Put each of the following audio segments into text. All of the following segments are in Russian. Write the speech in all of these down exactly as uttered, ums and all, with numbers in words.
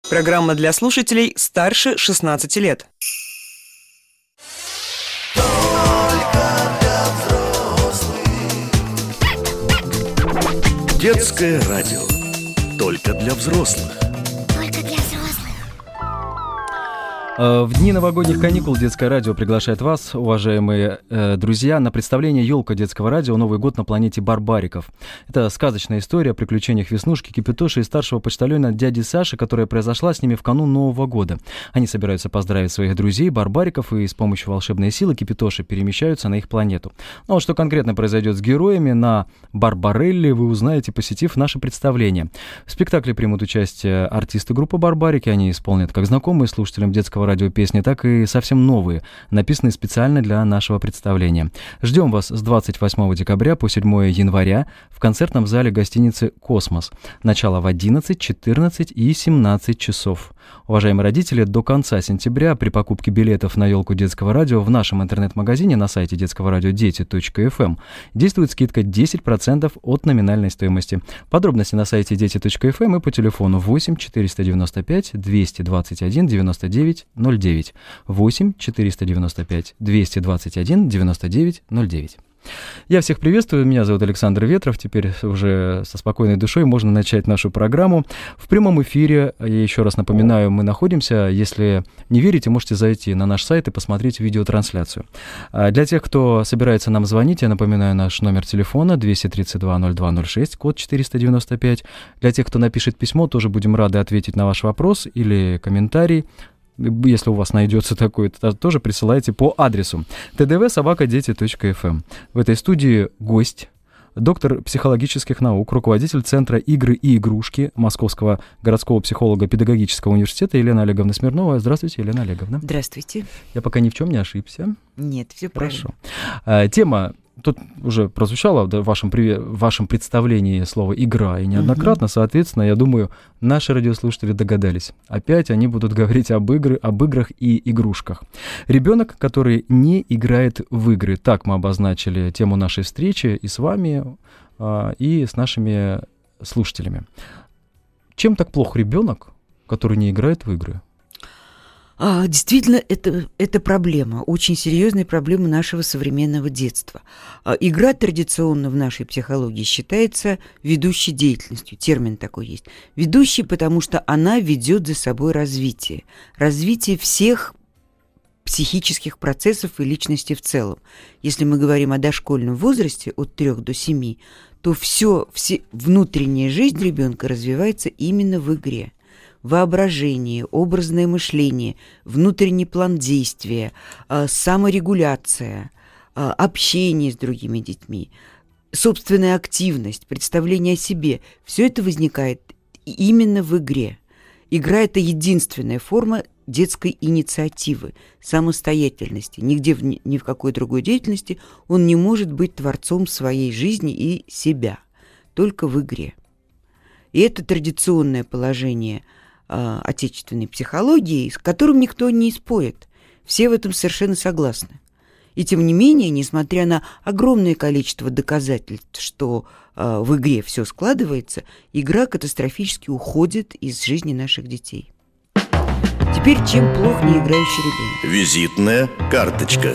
Программа для слушателей старше шестнадцати лет. Детское радио. Только для взрослых. Только для взрослых. В дни новогодних каникул Детское радио приглашает вас, уважаемые э, друзья, на представление «Ёлка Детского радио. Новый год на планете Барбариков». Это сказочная история о приключениях Веснушки, Кипятоши и старшего почтальона дяди Саши, которая произошла с ними в канун Нового года. Они собираются поздравить своих друзей, Барбариков, и с помощью волшебной силы Кипятоши перемещаются на их планету. Ну а что конкретно произойдет с героями на Барбарелле, вы узнаете, посетив наше представление. В спектакле примут участие артисты группы «Барбарики». Они исполнят как знакомые слушателям Детского радио радиопесни, так и совсем новые, написанные специально для нашего представления. Ждем вас с двадцать восьмого декабря по седьмого января в концертном зале гостиницы «Космос». Начало в одиннадцать, четырнадцать и семнадцать часов. Уважаемые родители, до конца сентября при покупке билетов на «Ёлку Детского радио» в нашем интернет-магазине на сайте детского радио дети точка эф эм действует скидка десять процентов от номинальной стоимости. Подробности на сайте дети точка эф эм и по телефону восемь четыреста девяносто пять двести двадцать один девяносто девять ноль девять. восемь четыреста девяносто пять двести двадцать один девяносто девять ноль девять. Я всех приветствую, меня зовут Александр Ветров, теперь уже со спокойной душой можно начать нашу программу. В прямом эфире, я еще раз напоминаю, мы находимся, если не верите, можете зайти на наш сайт и посмотреть видеотрансляцию. Для тех, кто собирается нам звонить, я напоминаю наш номер телефона двести тридцать два ноль два ноль шесть, код четыреста девяносто пять. Для тех, кто напишет письмо, тоже будем рады ответить на ваш вопрос или комментарий. Если у вас найдется такой, то тоже присылайте по адресу тэ дэ вэ собака дети точка эф эм. В этой студии гость, доктор психологических наук, руководитель Центра «Игры и игрушки» Московского городского психолого-педагогического университета Елена Олеговна Смирнова. Здравствуйте, Елена Олеговна. Здравствуйте. Я пока ни в чем не ошибся. Нет, все правильно. Хорошо. Тема... Тут уже прозвучало в вашем, в вашем представлении слово «игра» и неоднократно, uh-huh. Соответственно, я думаю, наши радиослушатели догадались. Опять они будут говорить об, игры, об играх и игрушках. Ребенок, который не играет в игры. Так мы обозначили тему нашей встречи и с вами, и с нашими слушателями. Чем так плох ребенок, который не играет в игры? А, действительно, это, это проблема, очень серьезная проблема нашего современного детства. А, игра традиционно в нашей психологии считается ведущей деятельностью, термин такой есть. Ведущей, потому что она ведет за собой развитие. Развитие всех психических процессов и личности в целом. Если мы говорим о дошкольном возрасте от трёх до семи, то все, все внутренняя жизнь ребенка развивается именно в игре. Воображение, образное мышление, внутренний план действия, саморегуляция, общение с другими детьми, собственная активность, представление о себе – все это возникает именно в игре. Игра – это единственная форма детской инициативы, самостоятельности. Нигде, в, ни в какой другой деятельности он не может быть творцом своей жизни и себя, только в игре. И это традиционное положение отечественной психологии, с которым никто не спорит. Все в этом совершенно согласны. И тем не менее, несмотря на огромное количество доказательств, что э, в игре все складывается, игра катастрофически уходит из жизни наших детей. Теперь, чем плох неиграющий ребенок? Визитная карточка.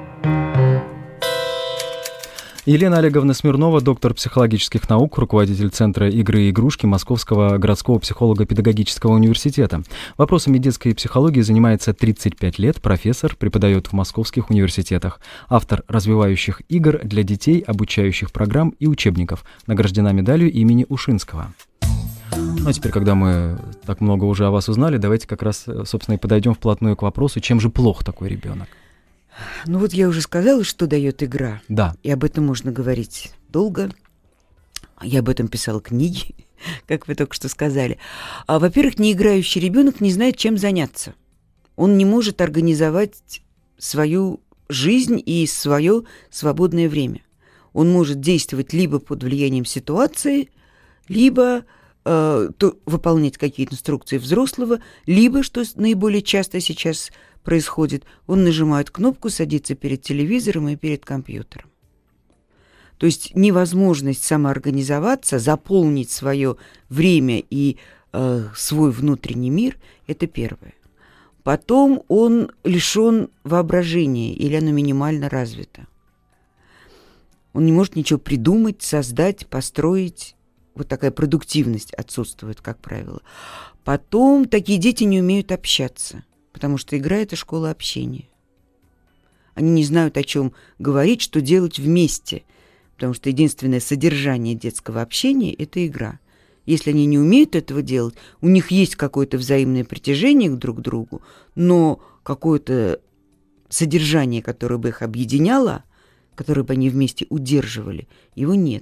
Елена Олеговна Смирнова, доктор психологических наук, руководитель Центра «Игры и игрушки» Московского городского психолого-педагогического университета. Вопросами детской психологии занимается тридцать пять лет, профессор, преподает в московских университетах. Автор развивающих игр для детей, обучающих программ и учебников. Награждена медалью имени Ушинского. Ну а теперь, когда мы так много уже о вас узнали, давайте как раз, собственно, и подойдем вплотную к вопросу, чем же плох такой ребенок. Ну вот я уже сказала, что дает игра. Да. И об этом можно говорить долго. Я об этом писала книги, как вы только что сказали. А, во-первых, неиграющий ребенок не знает, чем заняться. Он не может организовать свою жизнь и свое свободное время. Он может действовать либо под влиянием ситуации, либо э, то, выполнять какие-то инструкции взрослого, либо, что наиболее часто сейчас происходит, он нажимает кнопку, садится перед телевизором и перед компьютером. То есть невозможность самоорганизоваться, заполнить свое время и э, свой внутренний мир, это первое. Потом он лишен воображения или оно минимально развито. Он не может ничего придумать, создать, построить. Вот такая продуктивность отсутствует, как правило. Потом такие дети не умеют общаться, потому что игра – это школа общения. Они не знают, о чем говорить, что делать вместе, потому что единственное содержание детского общения – это игра. Если они не умеют этого делать, у них есть какое-то взаимное притяжение друг к другу, но какое-то содержание, которое бы их объединяло, которое бы они вместе удерживали, его нет.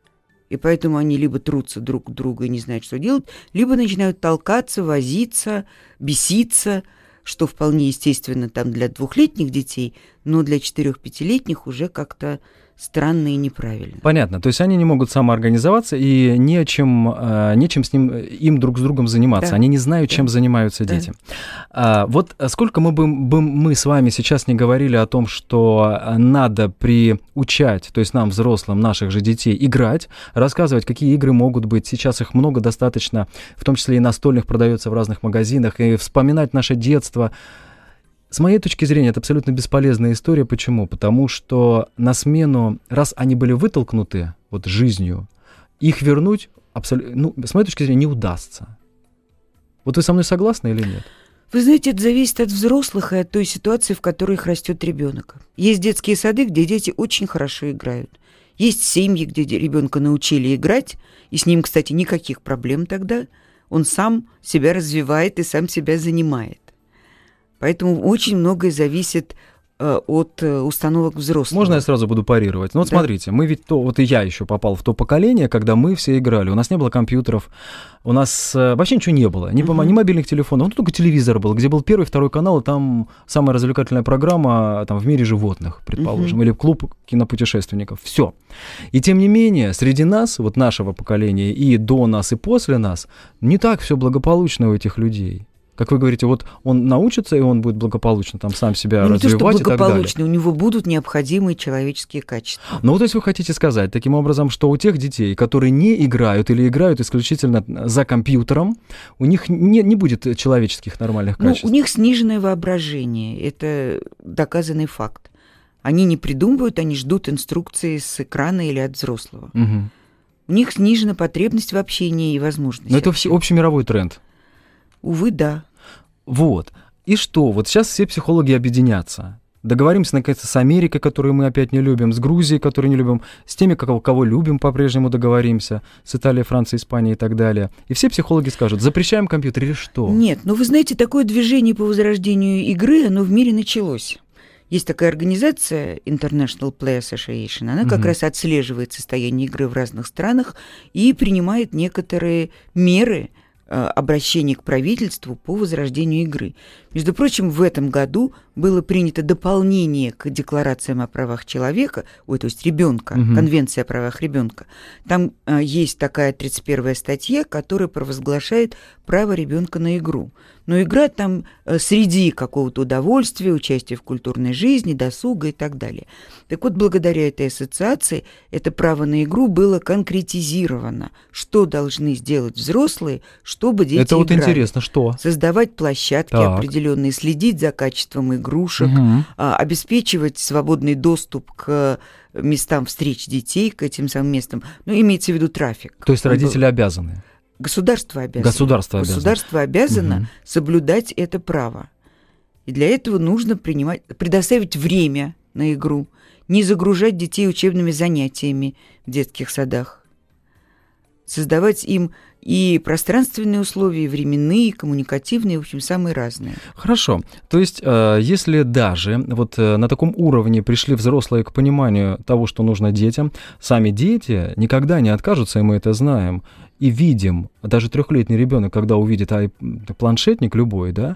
И поэтому они либо трутся друг к другу и не знают, что делать, либо начинают толкаться, возиться, беситься, что вполне естественно там для двухлетних детей, но для четырех-пятилетних уже как-то странно и неправильно. Понятно. То есть они не могут самоорганизоваться и нечем, нечем с ним, им друг с другом заниматься. Да. Они не знают, да. чем занимаются да. дети. А, вот сколько мы бы, бы мы с вами сейчас не говорили о том, что надо приучать, то есть нам, взрослым, наших же детей, играть, рассказывать, какие игры могут быть. Сейчас их много достаточно, в том числе и настольных продается в разных магазинах, и вспоминать наше детство. С моей точки зрения, это абсолютно бесполезная история. Почему? Потому что на смену, раз они были вытолкнуты вот жизнью, их вернуть, абсолютно, ну, с моей точки зрения, не удастся. Вот вы со мной согласны или нет? Вы знаете, это зависит от взрослых и от той ситуации, в которой их растет ребенок. Есть детские сады, где дети очень хорошо играют. Есть семьи, где ребенка научили играть, и с ним, кстати, никаких проблем тогда. Он сам себя развивает и сам себя занимает. Поэтому очень многое зависит э, от э, установок взрослых. Можно я сразу буду парировать? Ну вот да. смотрите, мы ведь то, вот и я еще попал в то поколение, когда мы все играли. У нас не было компьютеров, у нас э, вообще ничего не было, ни, uh-huh. ни мобильных телефонов, ну только телевизор был, где был первый, второй канал, и там самая развлекательная программа там, в мире животных, предположим, uh-huh. или клуб кинопутешественников. Все. И тем не менее, среди нас, вот нашего поколения, и до нас, и после нас, не так все благополучно у этих людей. Как вы говорите, вот он научится, и он будет благополучно там сам себя ну, развивать не то, что и так далее. Благополучно, у него будут необходимые человеческие качества. Ну, то есть вы хотите сказать таким образом, что у тех детей, которые не играют или играют исключительно за компьютером, у них не, не будет человеческих нормальных качеств? Ну, у них сниженное воображение, это доказанный факт. Они не придумывают, они ждут инструкции с экрана или от взрослого. Угу. У них снижена потребность в общении и возможности. Но это общемировой тренд. Увы, да. Вот. И что? Вот сейчас все психологи объединятся. Договоримся, наконец-то, с Америкой, которую мы опять не любим, с Грузией, которую не любим, с теми, кого, кого любим, по-прежнему договоримся, с Италией, Францией, Испанией и так далее. И все психологи скажут, запрещаем компьютер или что? Нет, ну вы знаете, такое движение по возрождению игры, оно в мире началось. Есть такая организация International Play Association, она как угу. раз отслеживает состояние игры в разных странах и принимает некоторые меры обращение к правительству по возрождению игры. Между прочим, в этом году было принято дополнение к декларациям о правах человека, ой, то есть ребенка, угу. Конвенция о правах ребенка. Там а, есть такая тридцать первая статья, которая провозглашает право ребенка на игру. Но игра там а, среди какого-то удовольствия, участия в культурной жизни, досуга и так далее. Так вот, благодаря этой ассоциации это право на игру было конкретизировано. Что должны сделать взрослые, чтобы дети это играли. Вот интересно, что? Создавать площадки так. определенные, следить за качеством игрушек, угу. а, обеспечивать свободный доступ к местам встреч детей, к этим самым местам. Ну, имеется в виду трафик. То есть родители обязаны? Государство обязано. Государство обязано, Государство обязано угу. соблюдать это право. И для этого нужно принимать, предоставить время на игру, не загружать детей учебными занятиями в детских садах, создавать им и пространственные условия, и временные, и коммуникативные, в общем, самые разные. Хорошо. То есть, если даже вот на таком уровне пришли взрослые к пониманию того, что нужно детям, сами дети никогда не откажутся, и мы это знаем, и видим, даже трехлетний ребенок, когда увидит планшетник любой, да,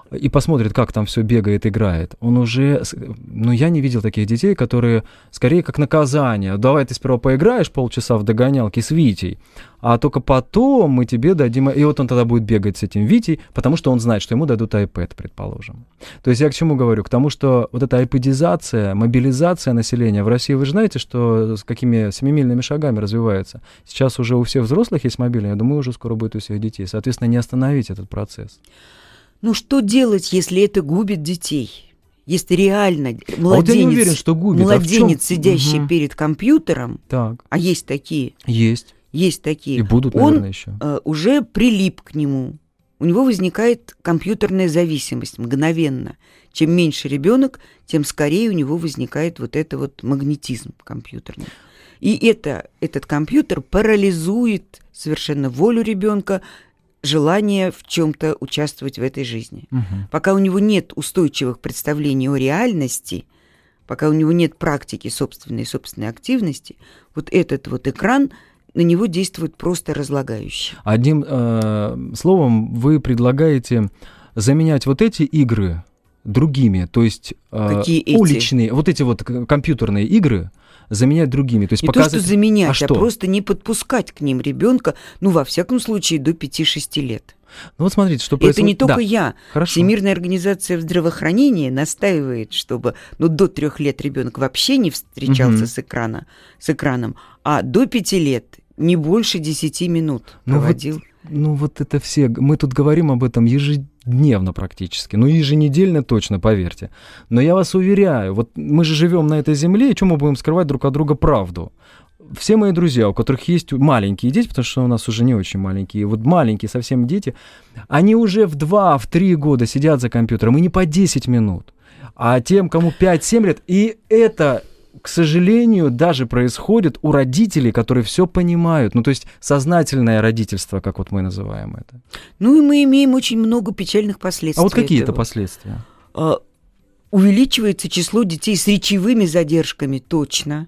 и посмотрит, как там все бегает, играет, он уже... Ну, я не видел таких детей, которые скорее как наказание. Давай ты сперва поиграешь полчаса в догонялки с Витей, а только потом мы тебе дадим... И вот он тогда будет бегать с этим Витей, потому что он знает, что ему дадут iPad, предположим. То есть я к чему говорю? К тому, что вот эта айпэдизация, мобилизация населения в России, вы же знаете, что с какими семимильными шагами развивается. Сейчас уже у всех взрослых есть мобильные, я думаю, уже скоро будет у всех детей. Соответственно, не остановить этот процесс. Ну, что делать, если это губит детей? Если реально младенец, а вот я не уверен, что губит. младенец, а сидящий угу. перед компьютером, так. а есть такие, есть, есть такие, и будут, он наверное, еще. э, уже прилип к нему. У него возникает компьютерная зависимость мгновенно. Чем меньше ребенок, тем скорее у него возникает вот это вот магнетизм компьютерный. И это, этот компьютер парализует совершенно волю ребенка, желание в чем-то участвовать в этой жизни. Угу. Пока у него нет устойчивых представлений о реальности, пока у него нет практики собственной собственной активности, вот этот вот экран на него действует просто разлагающе. Одним э, словом, вы предлагаете заменять вот эти игры другими, то есть э, уличные, вот эти вот компьютерные игры, заменять другими. То есть не показать... то, что заменять, а, а что? просто не подпускать к ним ребенка, ну, во всяком случае, до пяти-шести лет. Ну вот смотрите, что происходит. Это не только да. я. Хорошо. Всемирная организация здравоохранения настаивает, чтобы ну, до трех лет ребенок вообще не встречался угу. с, экрана, с экраном, а до пяти лет не больше десяти минут ну проводил. Вот, ну вот это все, мы тут говорим об этом ежедневно практически, ну еженедельно точно, поверьте. Но я вас уверяю, вот мы же живем на этой земле, и что мы будем скрывать друг от друга правду? Все мои друзья, у которых есть маленькие дети, потому что у нас уже не очень маленькие, вот маленькие совсем дети, они уже в два-три года сидят за компьютером, и не по десять минут, а тем, кому пять-семь лет, и это... к сожалению, даже происходит у родителей, которые все понимают. Ну, то есть сознательное родительство, как вот мы называем это. Ну, и мы имеем очень много печальных последствий. А вот какие это этого. последствия? А, увеличивается число детей с речевыми задержками, точно.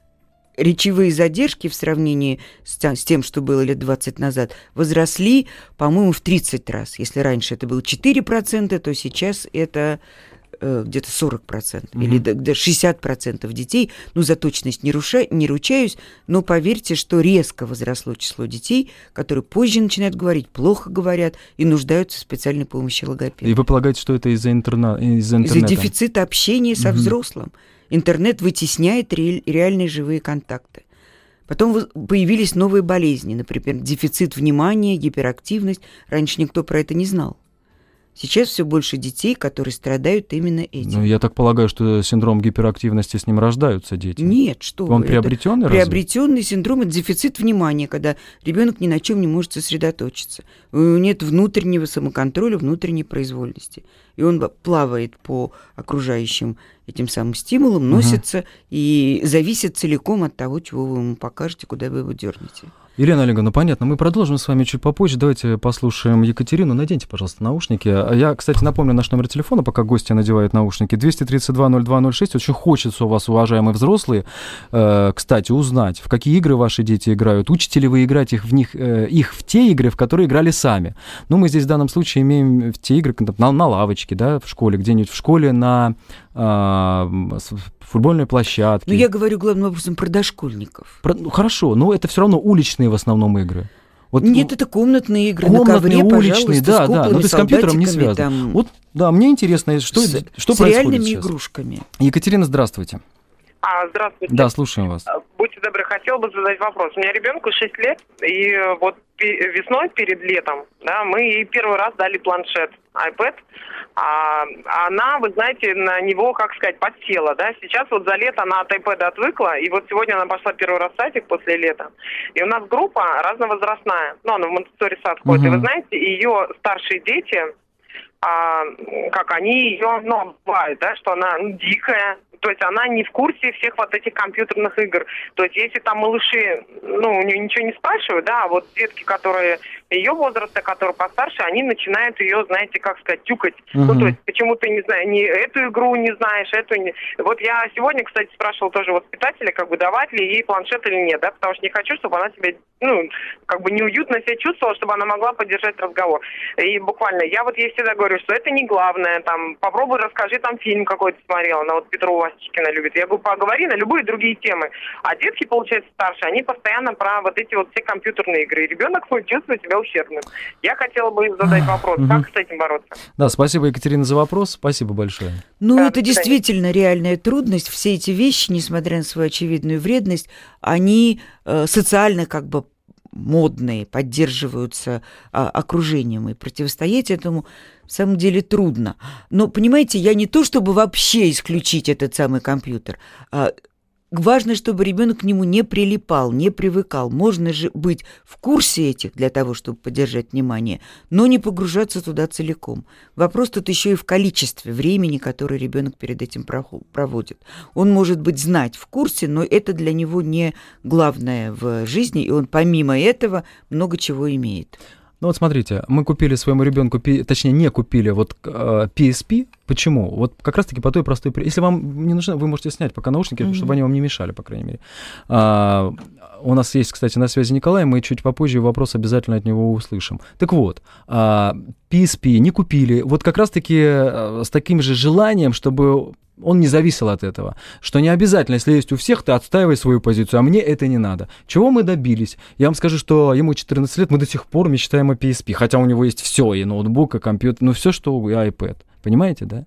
Речевые задержки в сравнении с, с тем, что было лет двадцать назад, возросли, по-моему, в тридцать раз. Если раньше это было четыре процента, то сейчас это... где-то сорок процентов mm-hmm. или до шестьдесят процентов детей, ну, за точность не, руша... не ручаюсь, но поверьте, что резко возросло число детей, которые позже начинают говорить, плохо говорят и нуждаются в специальной помощи логопеда. И вы полагаете, что это из-за, интерна... из-за интернета? Из-за дефицита общения со mm-hmm. взрослым. Интернет вытесняет ре... реальные живые контакты. Потом появились новые болезни, например, дефицит внимания, гиперактивность. Раньше никто про это не знал. Сейчас все больше детей, которые страдают именно этим. Ну, я так полагаю, что синдром гиперактивности с ним рождаются дети. Нет, что Он вы. приобретенный это разве? Приобретенный синдром – это дефицит внимания, когда ребенок ни на чем не может сосредоточиться. У него нет внутреннего самоконтроля, внутренней произвольности. И он плавает по окружающим этим самым стимулам, носится угу. и зависит целиком от того, чего вы ему покажете, куда вы его дернете. Елена Олеговна, понятно, мы продолжим с вами чуть попозже. Давайте послушаем Екатерину. Наденьте, пожалуйста, наушники. Я, кстати, напомню наш номер телефона, пока гости надевают наушники. двести тридцать два ноль два ноль шесть. Очень хочется у вас, уважаемые взрослые, э, кстати, узнать, в какие игры ваши дети играют. Учите ли вы играть их в, них, э, их в те игры, в которые играли сами? Ну, мы здесь в данном случае имеем в те игры на, на лавочке, да, в школе, где-нибудь в школе, на э, футбольной площадке. Ну, я говорю главным образом про дошкольников. Про, ну, хорошо, но это все равно уличные в основном игры. Вот, нет, это комнатные игры, комнатные, на ковре, уличные, да, с да, но с компьютером не связано. Там, вот, да, мне интересно, что, с, что с происходит реальными сейчас. игрушками. Екатерина, здравствуйте. А, здравствуйте. Да, слушаем вас. Будьте добры, хотел бы задать вопрос. У меня ребенку шесть лет, и вот весной перед летом, да, мы ей первый раз дали планшет, iPad, а она, вы знаете, на него, как сказать, подсела, да. Сейчас вот за лето она от iPad отвыкла, и вот сегодня она пошла первый раз в садик после лета, и у нас группа разновозрастная, ну, она в Монтессори сад ходит, угу. и вы знаете, ее старшие дети... А, как они ее, ну, бывают, да, что она ну, дикая, то есть она не в курсе всех вот этих компьютерных игр. То есть если там малыши, ну, у нее ничего не спрашивают, да, а вот детки, которые ее возраста, которые постарше, они начинают ее, знаете, как сказать, тюкать. Uh-huh. Ну, то есть почему ты, не знаю, не эту игру не знаешь, эту не... Вот я сегодня, кстати, спрашивала тоже воспитателя, как бы давать ли ей планшет или нет, да, потому что не хочу, чтобы она себя, ну, как бы неуютно себя чувствовала, чтобы она могла поддержать разговор. И буквально, я вот ей всегда говорю, что это не главное, там, попробуй расскажи, там, фильм какой-то смотрела, она вот Петрова Васечкина любит. Я говорю, поговори на любые другие темы. А детки, получается, старше, они постоянно про вот эти вот все компьютерные игры. И ребенок чувствует себя ущербным. Я хотела бы задать вопрос, угу. как с этим бороться? Да, спасибо, Екатерина, за вопрос. Спасибо большое. Ну, да, это действительно реальная трудность. Все эти вещи, несмотря на свою очевидную вредность, они э, социально как бы модные, поддерживаются а, окружением, и противостоять этому в самом деле трудно. Но, понимаете, я не то, чтобы вообще исключить этот самый компьютер, а важно, чтобы ребенок к нему не прилипал, не привыкал. Можно же быть в курсе этих для того, чтобы поддержать внимание, но не погружаться туда целиком. Вопрос тут еще и в количестве времени, которое ребенок перед этим проводит. Он может быть знать в курсе, но это для него не главное в жизни, и он помимо этого много чего имеет. Ну вот смотрите, мы купили своему ребенку, точнее не купили вот пи эс пи. Почему? Вот как раз-таки по той простой причине. Если вам не нужно, вы можете снять пока наушники, mm-hmm. чтобы они вам не мешали, по крайней мере. А, у нас есть, кстати, на связи Николай, мы чуть попозже вопрос обязательно от него услышим. Так вот, а, пи эс пи не купили, вот как раз-таки с таким же желанием, чтобы он не зависел от этого, что не обязательно, если есть у всех, ты отстаивай свою позицию, а мне это не надо. Чего мы добились? Я вам скажу, что ему четырнадцать лет, мы до сих пор мечтаем о пи эс пи, хотя у него есть все, и ноутбук, и компьютер, ну все, что, и iPad. Понимаете, да?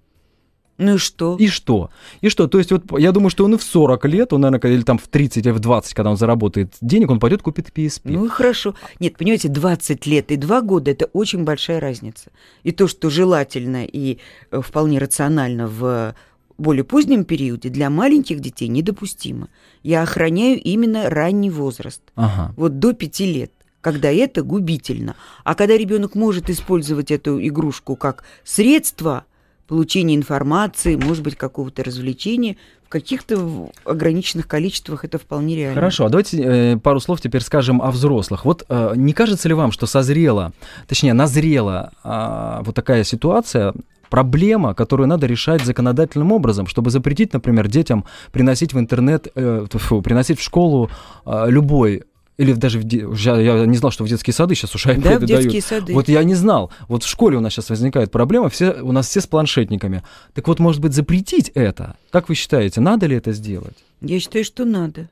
Ну и что? И что? И что? То есть вот я думаю, что он и в сорок лет, он, наверное, или там в тридцать, или в двадцать, когда он заработает денег, он пойдет купит пи эс пи. Ну и хорошо. Нет, понимаете, двадцать лет и два года – это очень большая разница. И то, что желательно и вполне рационально в более позднем периоде, для маленьких детей недопустимо. Я охраняю именно ранний возраст. Ага. Вот до пяти лет. Когда это губительно. А когда ребенок может использовать эту игрушку как средство получения информации, может быть, какого-то развлечения, в каких-то ограниченных количествах это вполне реально. Хорошо, а давайте э, пару слов теперь скажем о взрослых. Вот э, не кажется ли вам, что созрела, точнее, назрела э, вот такая ситуация, проблема, которую надо решать законодательным образом, чтобы запретить, например, детям приносить в интернет, э, фу, приносить в школу э, любой. Или даже в де... я не знал, что в детские сады сейчас уже iPad да, в детские дают. сады. Вот я не знал. Вот в школе у нас сейчас возникает проблема, все, у нас все с планшетниками. Так вот, может быть, запретить это? Как вы считаете, надо ли это сделать? Я считаю, что надо.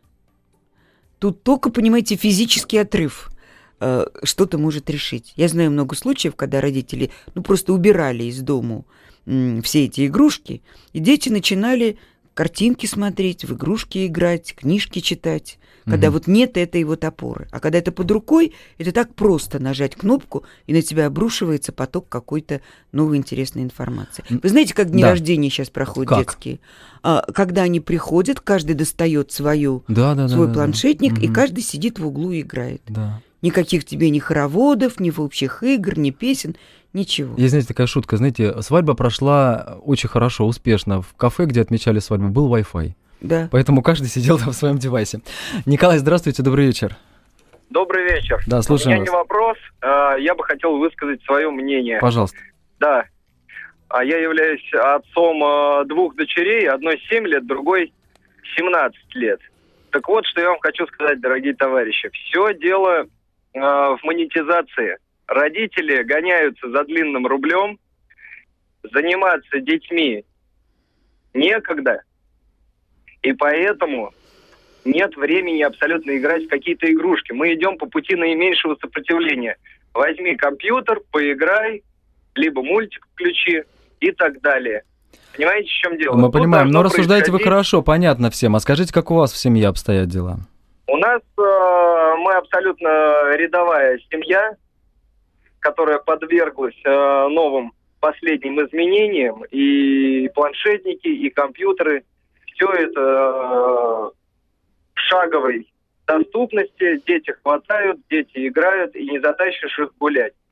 Тут только, понимаете, физический отрыв э, что-то может решить. Я знаю много случаев, когда родители ну, просто убирали из дому м, все эти игрушки, и дети начинали картинки смотреть, в игрушки играть, книжки читать, когда угу. вот нет этой вот опоры. А когда это под рукой, это так просто нажать кнопку, и на тебя обрушивается поток какой-то новой интересной информации. Вы знаете, как дни да. рождения сейчас проходят как? детские? А, когда они приходят, каждый достает свою, да, да, свой да, планшетник, да. и каждый сидит в углу и играет. Да. Никаких тебе ни хороводов, ни общих игр, ни песен, ничего. Есть, знаете, такая шутка, знаете, свадьба прошла очень хорошо, успешно. В кафе, где отмечали свадьбу, был Wi-Fi. Да. Поэтому каждый сидел там в своем девайсе. Николай, здравствуйте, добрый вечер. Добрый вечер. Да, слушаем У меня вас. не вопрос, я бы хотел высказать свое мнение. Пожалуйста. Да. Я являюсь отцом двух дочерей, одной семь лет, другой семнадцать лет. Так вот, что я вам хочу сказать, дорогие товарищи. Все дело в монетизации. Родители гоняются за длинным рублем, заниматься детьми некогда, и поэтому нет времени абсолютно играть в какие-то игрушки. Мы идем по пути наименьшего сопротивления. Возьми компьютер, поиграй, либо мультик включи и так далее. Понимаете, в чем дело? Мы Тут понимаем, но рассуждаете происходить... вы хорошо, понятно всем. А скажите, как у вас в семье обстоят дела? У нас э, мы абсолютно рядовая семья, которая подверглась э, новым последним изменениям, и планшетники, и компьютеры, все это э, в шаговой доступности, дети хватают, дети играют, и не затащишь их гулять.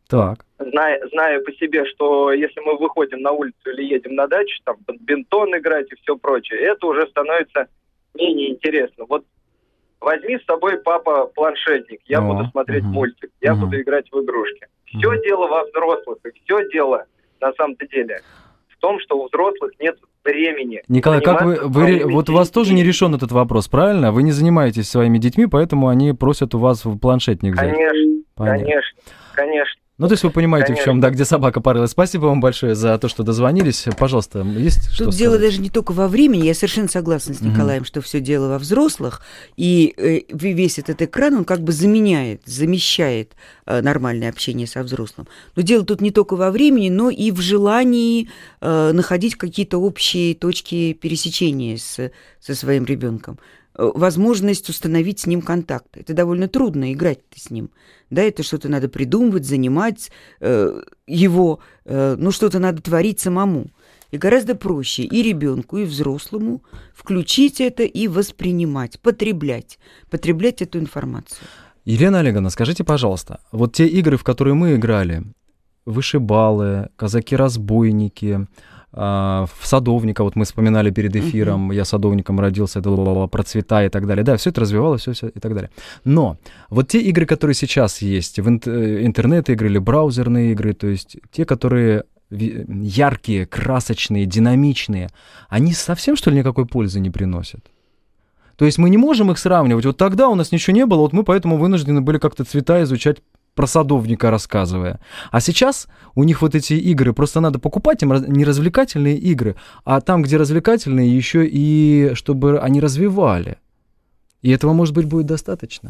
Так. Зная, зная по себе, что если мы выходим на улицу или едем на дачу, там, бадминтон играть и все прочее, это уже становится менее интересно. Вот возьми с собой, папа, планшетник, я О, буду смотреть угу. мультик, я Угу. буду играть в игрушки. Все Угу. дело во взрослых, и все дело, на самом-то деле, в том, что у взрослых нет времени. Николай, как вы, заниматься вы своими вот у вас тоже не детьми. решен этот вопрос, правильно? Вы не занимаетесь своими детьми, поэтому они просят у вас в планшетник взять. Конечно, Понятно. конечно, конечно. Ну, то есть вы понимаете, Конечно. в чем, да, где собака порылась. Спасибо вам большое за то, что дозвонились. Пожалуйста, есть что Тут сказать? дело даже не только во времени, я совершенно согласна с Мгм. Николаем, что все дело во взрослых, и э, весь этот экран, он как бы заменяет, замещает э, нормальное общение со взрослым. Но дело тут не только во времени, но и в желании э, находить какие-то общие точки пересечения с, со своим ребенком. Э, возможность установить с ним контакт. Это довольно трудно, играть с ним. Да, это что-то надо придумывать, занимать э, его, э, ну, что-то надо творить самому. И гораздо проще и ребенку, и взрослому включить это и воспринимать, потреблять, потреблять эту информацию. Елена Олеговна, скажите, пожалуйста, вот те игры, в которые мы играли, вышибалы, казаки-разбойники, а, в садовника, вот мы вспоминали перед эфиром, uh-huh. я садовником родился, процветай и так далее. Да, все это развивалось, все, все и так далее. Но вот те игры, которые сейчас есть, в интернет-игры или браузерные игры, то есть те, которые яркие, красочные, динамичные, они совсем, что ли, никакой пользы не приносят? То есть мы не можем их сравнивать. Вот тогда у нас ничего не было, вот мы поэтому вынуждены были как-то цвета изучать, про садовника рассказывая. А сейчас у них вот эти игры, просто надо покупать им не развлекательные игры, а там, где развлекательные, еще и чтобы они развивали. И этого, может быть, будет достаточно.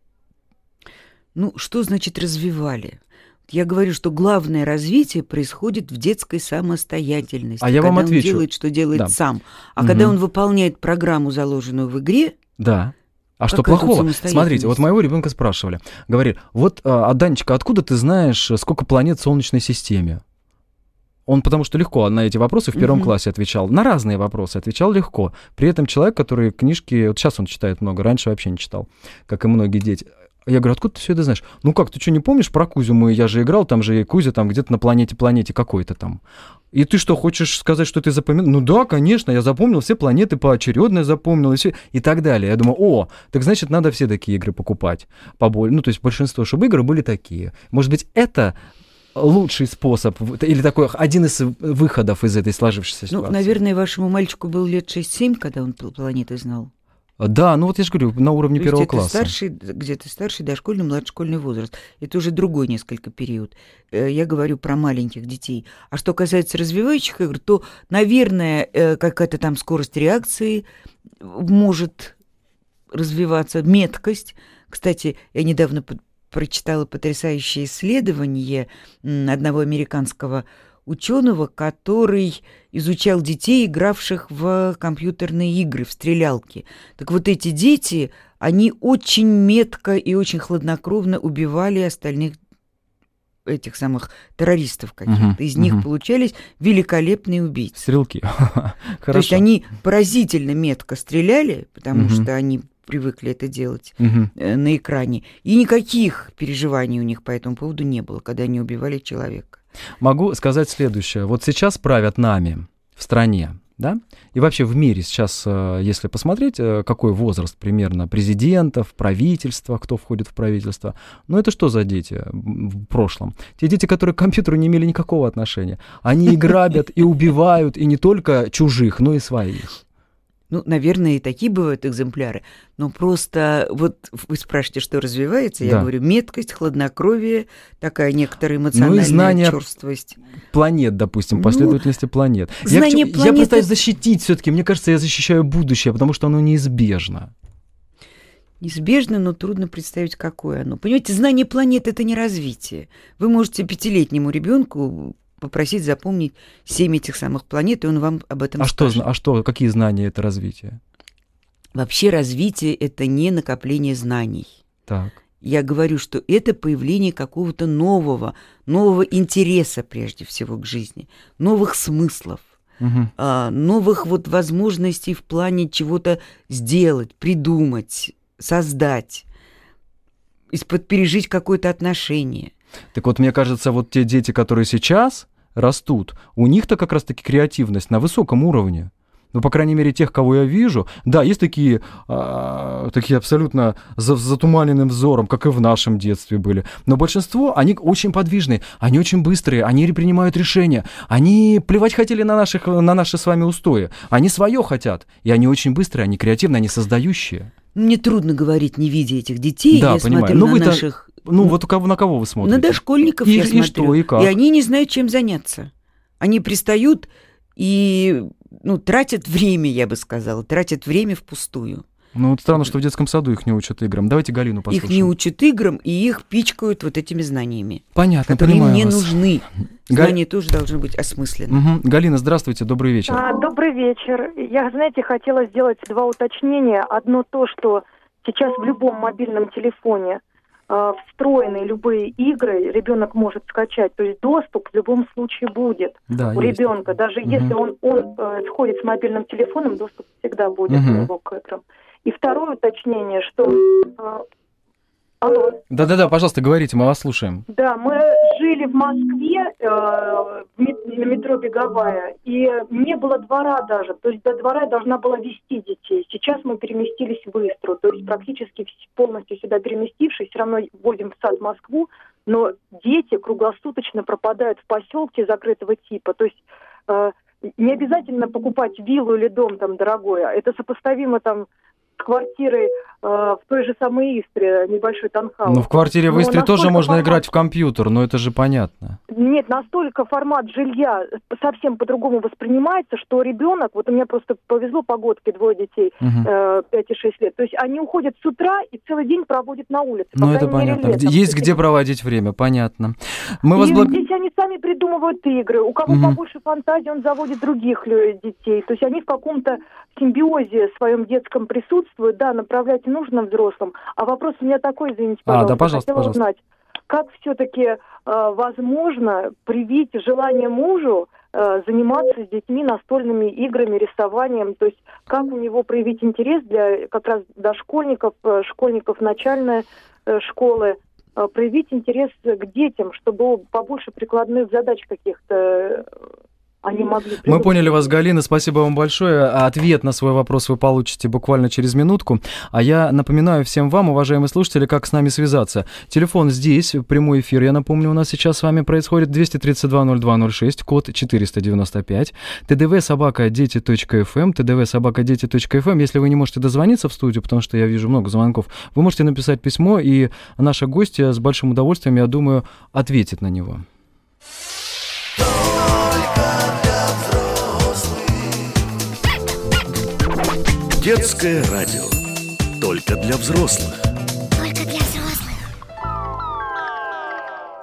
Ну, что значит развивали? Я говорю, что главное развитие происходит в детской самостоятельности. А я когда вам он отвечу. делает, что делает Да. сам. А Угу. когда он выполняет программу, заложенную в игре... Да. А что Какая тут плохого? самостоятельность? Смотрите, вот моего ребенка спрашивали. Говорили, вот, а, Данечка, откуда ты знаешь, сколько планет в Солнечной системе? Он потому что легко на эти вопросы в первом Мгм. классе отвечал. На разные вопросы отвечал легко. При этом человек, который книжки... Вот сейчас он читает много, раньше вообще не читал, как и многие дети. Я говорю, откуда ты все это знаешь? Ну как, ты что, не помнишь про Кузю? Мы, я же играл, там же и Кузя там где-то на планете-планете какой-то там. И ты что, хочешь сказать, что ты запомнил? Ну да, конечно, я запомнил все планеты поочередно, запомнил и, все, и так далее. Я думаю, о, так значит, надо все такие игры покупать. Поболее. Ну, то есть большинство, чтобы игры были такие. Может быть, это лучший способ, или такой один из выходов из этой сложившейся ситуации? Ну, наверное, вашему мальчику был лет шесть-семь, когда он планеты знал. Да, ну вот я же говорю, на уровне То первого есть это класса. Старший, где-то старший, дошкольный, младшешкольный возраст. Это уже другой несколько период. Э, Я говорю про маленьких детей. А что касается развивающих игр, то, наверное, э, какая-то там скорость реакции может развиваться, меткость. Кстати, я недавно по- прочитала потрясающее исследование м, одного американского ученого, который изучал детей, игравших в компьютерные игры, в стрелялки. Так вот эти дети, они очень метко и очень хладнокровно убивали остальных этих самых террористов каких-то. Мгм, Из них мгм. получались великолепные убийцы. Стрелки. То есть они поразительно метко стреляли, потому Мгм. что они привыкли это делать Мгм. э, на экране. И никаких переживаний у них по этому поводу не было, когда они убивали человека. Могу сказать следующее. Вот сейчас правят нами в стране, да, и вообще в мире сейчас, э, если посмотреть, э, какой возраст примерно президентов, правительства, кто входит в правительство, ну это что за дети в прошлом? Те дети, которые к компьютеру не имели никакого отношения. Они и грабят, и убивают, и не только чужих, но и своих. Ну, наверное, и такие бывают экземпляры. Но просто вот вы спрашиваете, что развивается. Я Да. говорю, меткость, хладнокровие, такая некоторая эмоциональная знание черствость. Планет, допустим, Ну, последовательности планет. Я, знание к чему- я планет пытаюсь это- защитить все-таки. Мне кажется, я защищаю будущее, потому что оно неизбежно. Неизбежно, но трудно представить, какое оно. Понимаете, знание планет – это не развитие. Вы можете пятилетнему ребенку попросить запомнить семь этих самых планет, и он вам об этом А что, скажет. зна- а что, какие знания это развитие? Вообще развитие – это не накопление знаний. Так. Я говорю, что это появление какого-то нового, нового интереса прежде всего к жизни, новых смыслов, Мгм. а, новых вот возможностей в плане чего-то сделать, придумать, создать, из-под пережить какое-то отношение. Так вот, мне кажется, вот те дети, которые сейчас растут, у них-то как раз-таки креативность на высоком уровне. Ну, по крайней мере, тех, кого я вижу. Да, есть такие, а, такие абсолютно за, затуманенным взором, как и в нашем детстве были. Но большинство, они очень подвижные, они очень быстрые, они принимают решения. Они плевать хотели на, наших, на наши с вами устои. Они свое хотят. И они очень быстрые, они креативные, они создающие. Мне трудно говорить, не видя этих детей. Да, я понимаю. смотрю Ну, на вы-то, наших... ну, вот у кого, на кого вы смотрите? На дошкольников и, я и смотрю. Что, и как? И они не знают, чем заняться. Они пристают и ну, тратят время, я бы сказала, тратят время впустую. Ну, вот странно, что в детском саду их не учат играм. Давайте Галину послушаем. Их не учат играм, и их пичкают вот этими знаниями. Понятно, которые понимаю им не вас. нужны. Га- Знания тоже должны быть осмысленны. Угу. Галина, здравствуйте, добрый вечер. А, добрый вечер. Я, знаете, хотела сделать два уточнения. Одно то, что сейчас в любом мобильном телефоне э, встроены любые игры, ребенок может скачать. То есть доступ в любом случае будет Да, у есть. ребенка. Даже Угу. если он, он э, сходит с мобильным телефоном, доступ всегда будет Угу. у него к играм. И второе уточнение, что... Э, алло. Да-да-да, пожалуйста, говорите, мы вас слушаем. Да, мы жили в Москве, э, в мет- на метро Беговая, и не было двора даже. То есть до двора я должна была вести детей. Сейчас мы переместились в Истру, то есть практически вс- полностью сюда переместившись, все равно возим в сад Москву, но дети круглосуточно пропадают в поселке закрытого типа. То есть э, не обязательно покупать виллу или дом там дорогой, а это сопоставимо там с квартирой э, в той же самой Истре, небольшой таунхаус. Ну, в квартире в Но Истре тоже настолько можно формат- играть в компьютер, но это же понятно. Нет, настолько формат жилья совсем по-другому воспринимается, что ребенок, вот у меня просто повезло погодке, двое детей, Мгм. э, пять и шесть лет, то есть они уходят с утра и целый день проводят на улице. по Ну, это крайней мере, понятно. летом. Где- есть То где проводить время, понятно. Мы и вас благ... здесь они сами придумывают игры. У кого Мгм. побольше фантазии, он заводит других лю- детей. То есть они в каком-то симбиозе своем детском присутствуют. Да, направлять нужно взрослым. А вопрос у меня такой, извините, А, пожалуйста. да, пожалуйста, Хотела пожалуйста. узнать, как все-таки э, возможно привить желание мужу э, заниматься с детьми настольными играми, рисованием, то есть как у него проявить интерес для как раз дошкольников, э, школьников начальной э, школы, э, проявить интерес к детям, чтобы побольше прикладных задач каких-то э, они могли... Мы привыкнуть. поняли вас, Галина, спасибо вам большое. Ответ на свой вопрос вы получите буквально через минутку. А я напоминаю всем вам, уважаемые слушатели, как с нами связаться. Телефон здесь, прямой эфир, я напомню, у нас сейчас с вами происходит двести тридцать два ноль два ноль шесть, код четыреста девяносто пять, тдв собака дети точка эф эм, тдв собака дети точка эф эм. Если вы не можете дозвониться в студию, потому что я вижу много звонков, вы можете написать письмо, и наша гостья с большим удовольствием, я думаю, ответит на него. Детское радио. Только для взрослых.